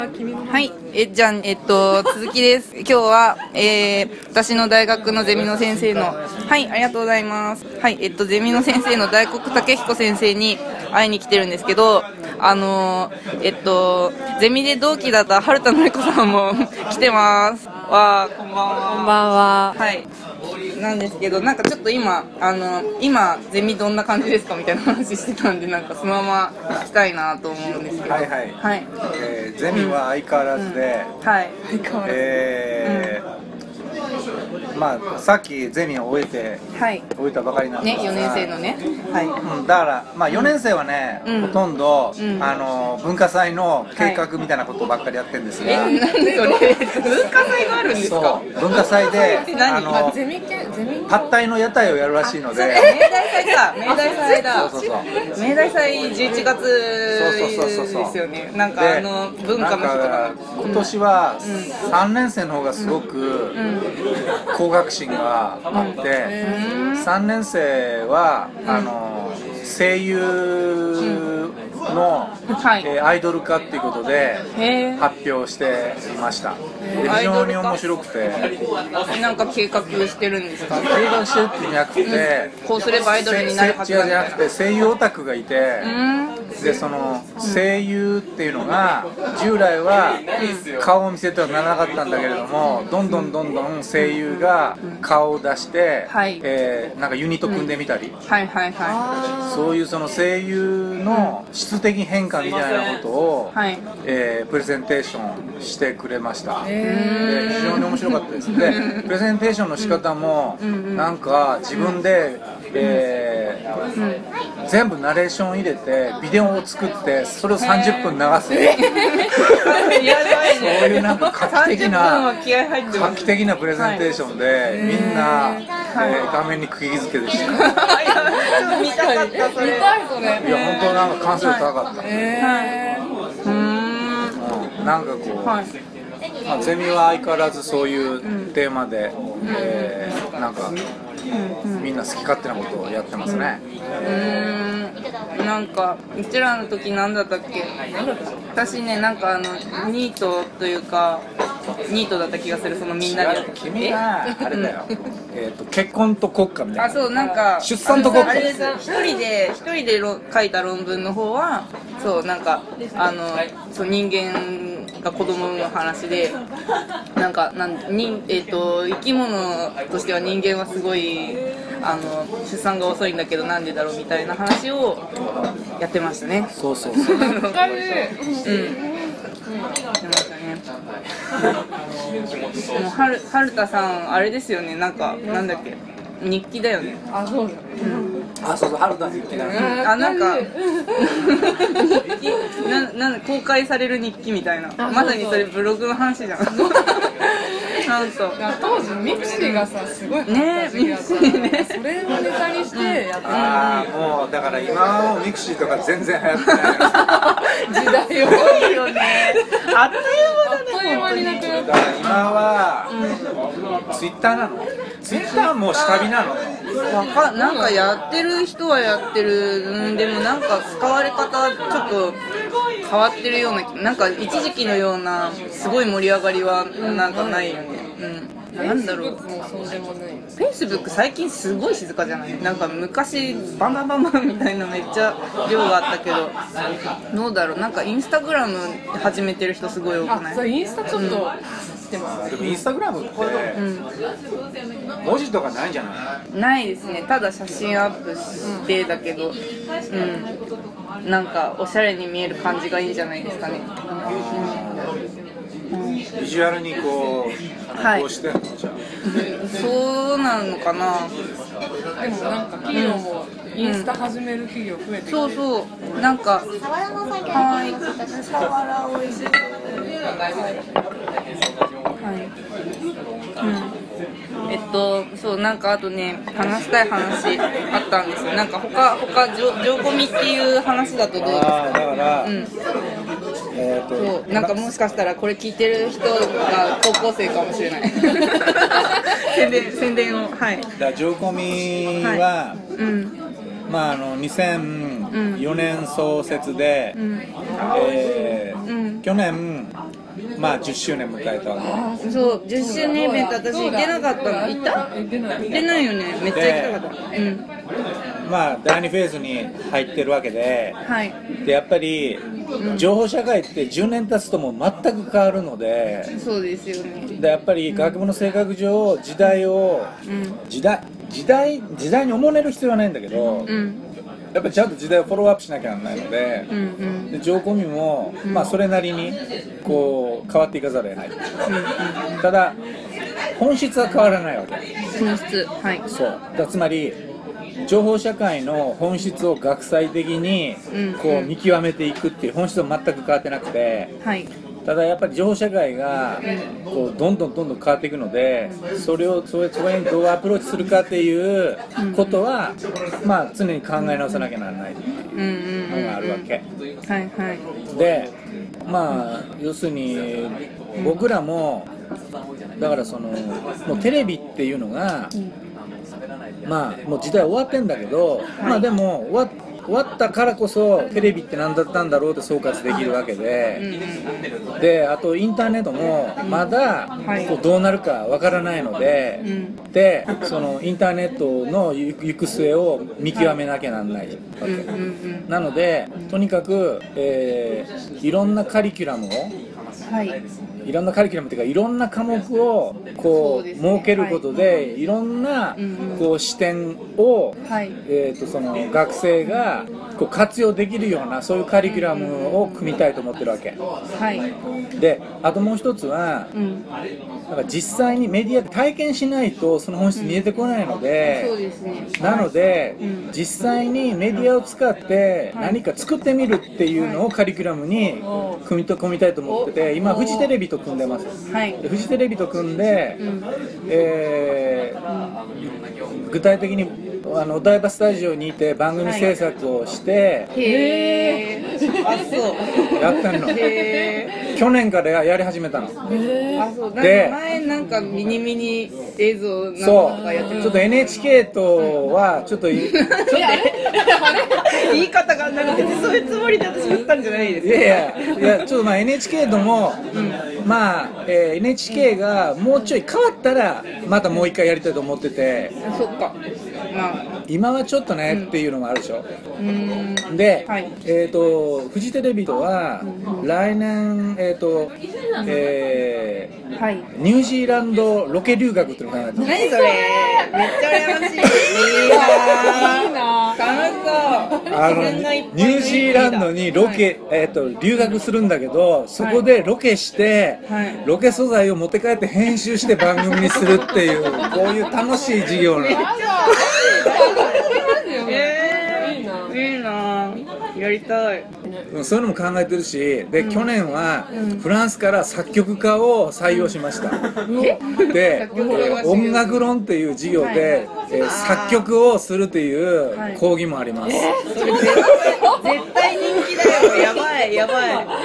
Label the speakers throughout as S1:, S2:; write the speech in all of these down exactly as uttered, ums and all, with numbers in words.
S1: はい、えじゃあ、えっと、続きです。今日は、えー、私の大学のゼミの先生の、はい、ありがとうございます。はい、えっと、ゼミの先生の大黒武彦先生に会いに来てるんですけど、あのー、えっと、ゼミで同期だった春田のり子さんも来てます。わー、こんばんは。
S2: こんばんは。
S1: はい。なんですけど、なんかちょっと今、あの、今、ゼミどんな感じですかみたいな話してたんで、なんかそのまま聞きたいなと思うんですけど。
S3: はいはい。
S1: はい。
S3: えー、ゼミは相変わらずで、
S1: うん、はい。
S3: えー、うん、まあ、さっきゼミを終えて、
S1: はい、
S3: 終えたばかりなんですが、
S1: ね、よねん生のね、はい、
S3: うん、だから、まあ、よねん生はね、うん、ほとんど、うん、あの文化祭の計画みたいなことばっかりやってるんですが、
S1: はい、え、なんでそれ文化祭があるんですか？
S3: そう文化祭であの、
S2: まあ、ゼミ系ゼミ
S3: パッタイの屋台をやるらしいので、
S1: 明大祭か、明大祭だ、
S3: そうそうそう、
S1: 明大祭じゅういちがつですよね。なんかあの文化の日とか、
S3: 今年はさんねん生の方がすごく高学心があって、さんねん生はあの声優の、はい、えー、アイドル化っていうことで発表していました。で非常に面白くて、
S1: なんか計画してるんですか？
S3: 計画してるっていうんじゃなくて、うん、
S1: こうすればアイドルになるはずだ。
S3: 違うじゃなくて声優オタクがいて、でその声優っていうのが従来は顔を見せてはならなかったんだけれども、どんどんどんどん声優が顔を出して、はい、えー、なんかユニット組んでみたり、はいはいはい、そういうその声優の質的変化みたいなことを、はい、えー、プレゼンテーションしてくれました。で非常に面白かったです。でプレゼンテーションの仕方もなんか自分で、えー、全部ナレーション入れてビデオを作ってそれをさんじゅっぷん流す、そういうなんか画期的な画期的なプレゼンテーションでみんな、えー、画面に釘付けでした。
S1: 見たかったそれ。
S3: いや本当なんか完成度高かった。
S1: へー、うーん、
S3: なんかこう、はい、まあ、ゼミは相変わらずそういうテーマで、うん、えー、なんか、うん、みんな好き勝手なことをやってますね。
S1: うーん、なんかうちらの時なんだったっけ？私ね、なんかあのニートというかニートだった気がする、そのみんなでやって。
S3: 君があれだよ、えっと結婚と国家みたいな。
S1: あ、そう、なんか
S3: 出産と国家。
S1: あれ一人で一人で書いた論文の方は、そうなんかあのそう人間が子供の話で、なんかなんにえっと生き物としては人間はすごいあの出産が遅いんだけどなんでだろうみたいな話をやってましたね。
S3: そうそうそう。
S1: うん。やってましたね。もうはる春田さんあれですよね、なんかなんだっけ、日記だよね。
S2: あ、そうだ。
S3: うん、あ、そうそう、春田日記なの。
S1: あ、なんかななん公開される日記みたいな。まさにそれブログの話じゃん。なんと
S2: 当時ミクシーがさすごい
S1: ね、ミクシーね、
S2: それをネタにしてやってる。
S3: ああ、もうだから今はもうミクシーとか全然流行ってない。
S2: 時代を
S1: いいよね。あっという間だね。
S2: いなくなっ
S3: だから今は、うん、ツイッターなの？ツイッターも下火なの？
S1: わかなんかやってる人はやってる、うん、でもなんか使われ方ちょっと変わってるような、なんか一時期のようなすごい盛り上がりはなんかないよね。うん、なんだろう。
S2: そうでもない。
S1: フェイスブック最近すごい静かじゃない？なんか昔バンバンバンバンみたいなめっちゃ量があったけど、どうだろう。なんかインスタグラム始めてる人すごい多くない？
S2: あ、そう、インスタちょっと、うんでも
S3: インスタグラムって文字とかないんじゃない？
S1: ないですね。ただ写真アップしてだけど、うん、なんかおしゃれに見える感じがいいんじゃないですかね。
S3: うん、ビジュアルにこうこうしてんのじゃあ。
S1: そうなのかな。
S2: でもなんか企業もインスタ始める企業増えてきて、
S1: そうそう、なんかはい、サワラおいしい。はい、うん、えっとそうなんかあとね話したい話あったんですよ。なんか他他ジョジョコミっていう話だとどうですか？
S3: だから、うん、
S1: えー、とそうなんかもしかしたらこれ聞いてる人が高校生かもしれない。宣伝宣伝をはい。
S3: だジョコミは、
S1: はい、うん。
S3: まあ、あのにせんよねん創設で、うん、えーうん、去年まあじゅっしゅうねん迎えたわけ。
S1: そうじゅっしゅうねんイベント私行けなかったの。行った？
S2: 行ってない
S1: 行ってないよね。めっちゃ行きたかった。うん。
S3: まあだいにフェーズに入ってるわけで、
S1: はい。
S3: でやっぱり情報社会ってじゅうねん経つともう全く変わるので、
S1: そうですよね。
S3: でやっぱり学部の性格上時代を、うん、時代時代時代におもねる必要はないんだけど、うん、やっぱりちゃんと時代をフォローアップしなきゃならないので、うんうん、で上コミも、うん、まあそれなりにこう変わっていかざるを得ない、うんうん、ただ本質は変わらないわけ。
S1: 本質、はい。
S3: そうだつまり情報社会の本質を学際的にこう見極めていくっていう本質は全く変わってなくて、はい、ただやっぱり情報社会がこうどんどんどんどん変わっていくので、それをそれそれにどうアプローチするかっていうことは、まあ常に考え直さなきゃならないのがあるわけ。
S1: はいはい。
S3: で、まあ要するに僕らもだからそのもうテレビっていうのが、まあもう時代終わってんだけど、はい、まあでも終わ終わったからこそテレビって何だったんだろうって総括できるわけで、うん、であとインターネットもまだこうどうなるかわからないので、うん、でそのインターネットの行く末を見極めなきゃなんないわけ、うん、なのでとにかく、えー、いろんなカリキュラムを、はい、いろんなカリキュラムというかいろんな科目をこう設けることで、はい、いろんなこう視点を、はい、えー、とその学生がこう活用できるようなそういうカリキュラムを組みたいと思ってるわけ、はい、であともう一つは、うん、なんか実際にメディアで体験しないとその本質見えてこないので、うん、そうですね、なので、はい、実際にメディアを使って何か作ってみるっていうのをカリキュラムに組み込みたいと思ってて、今フジテレビと組んでます、はい、でフジテレビと組んで、うん、えー、具体的にあのお台場スタジオにいて番組制作をして、はい、へー、あ、そうやったの。へー、去年からやり始めたの。へー、あ、そう、で前なんかミニミニ映像なんかやってる。そう、ちょっと エヌエイチケー とはちょっと言い方がなんかそういうつもりで私言ったんじゃないですか。いやいやいや、ちょっとまあ エヌエイチケー とも、うん、まあ、えー、エヌエイチケー がもうちょい変わったらまたもう一回やりたいと思ってて、うん、そっか、まあ、今はちょっとね、うん、っていうのもあるでしょ。うんで、はい、えーとフジテレビとは、うん、来年えーと、えーはい、ニュージーランドロケ留学っていうのを考えてます。何それ、めっちゃ羨ましい。いいな、いいな、楽しそう。あのニュージーランドにロケ、はい、えーと留学するんだけど、そこでロケして、はい、ロケ素材を持って帰って編集して番組にするっていうこういう楽しい授業なの。えー、いいな、いいな、やりたい。そういうのも考えてるし、で、うん、去年はフランスから作曲家を採用しました、うん、で、えー、音楽論っていう授業で、はい、えー、作曲をするっていう講義もあります、はい、えー、それ絶対人気だよ。やばいやばい。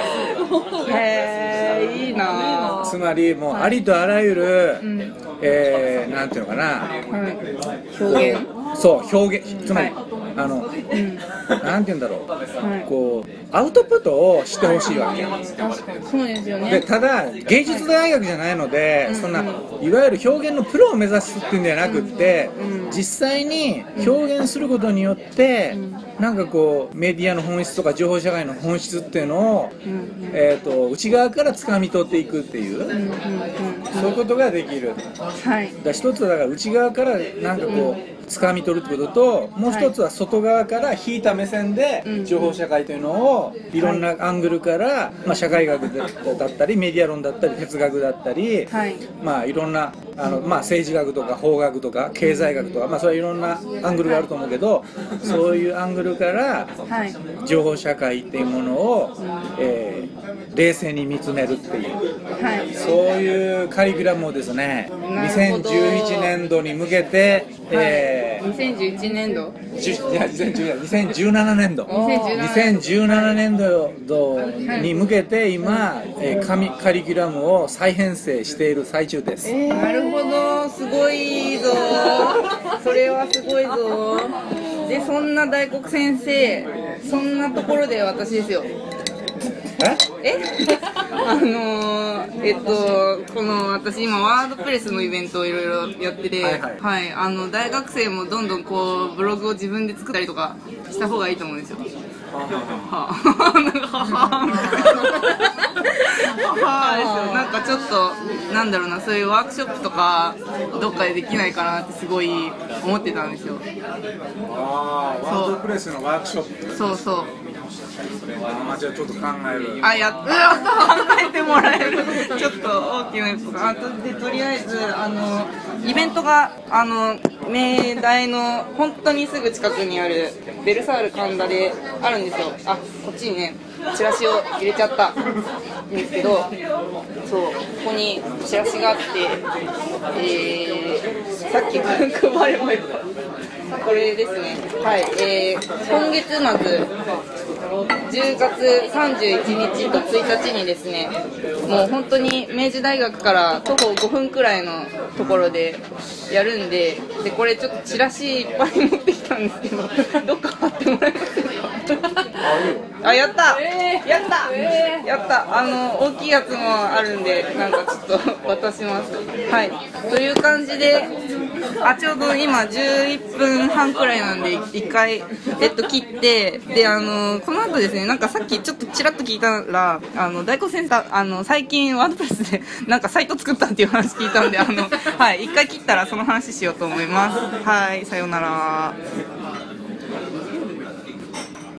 S3: へー、いいな。つまりもうありとあらゆる、はい、えー、なんていうのかな、はい、表現、そう表現、つまり、はい、あの、うん、なんていうんだろう、はい、こうアウトプットをしてほしいわけ。そうですよね。でただ芸術大学じゃないので、はい、そんないわゆる表現のプロを目指すっていうんじゃなくって、うん、実際に表現することによって、うん、なんかこうメディアの本質とか情報社会の本質っていうのを、うん、えーと、内側から掴み取っていくっていう、うんうんうん、そういうことができる、はい、だ一つはだから内側からなんかこう、うん、掴み取るってことと、もう一つは外側から引いた目線で情報社会というのをいろんなアングルから、まあ、社会学だったりメディア論だったり哲学だったり、はい、まあいろんなあの、まあ、政治学とか法学とか経済学とか、まあ、それはいろんなアングルがあると思うけど、そういうアングルから情報社会っていうものを、えー、冷静に見つめるっていう、はい、そういうカリキュラムをですね、にせんじゅういちねんどに向けて、えー、
S1: にせんじゅういちねんど
S3: いやにせんじゅうななねんどにせんじゅうななねんどに向けて今、えー、カリキュラムを再編成している最中です、
S1: えー、なるほど、すごいぞ。それはすごいぞ。で、そんな大黒先生、そんなところで私ですよ。ええあのーえっとこの私今ワードプレスのイベントをいろいろやってて、
S3: はいはい
S1: はい、あの大学生もどんどんこうブログを自分で作ったりとかした方がいいと思うんですよ。はあ、なんかはあですよ。なんかちょっとなんだろうな、そういうワークショップとかどっかでできないかなってすごい思ってたんですよ。
S3: ああ、ワードプレスのワークショップ。
S1: そうそう。
S3: ああ、じゃあちょっと考える。
S1: あ、やっうわ考えてもらえる。ちょっと大きなやつとか。あとでとりあえずあのイベントがあの明大の本当にすぐ近くにあるベルサール神田であるんですよ。あ、こっちにねチラシを入れちゃったんですけど、そうここにチラシがあって、えー、さっき配ればよかったこれですね。はい、えー、今月末じゅうがつさんじゅういちにちとついたちにですね、もう本当に明治大学から徒歩ごふんくらいのところでやるんで、でこれちょっとチラシいっぱい持ってきたんですけど、どっか貼ってもらえませんか？あ、やった、えー、やった、えー、やった。あの大きいやつもあるんで、なんかちょっと渡します。はい、という感じで、あ、ちょうど今じゅういっぷんはんくらいなんでいっかい、えっと、切って、であのこの後ですね、なんかさっきちょっとちらっと聞いたら、あの大子先生あの最近ワードプレスでなんかサイト作ったっていう話聞いたんで、あのはい、いっかい切ったらその話しようと思います。はい、さようなら。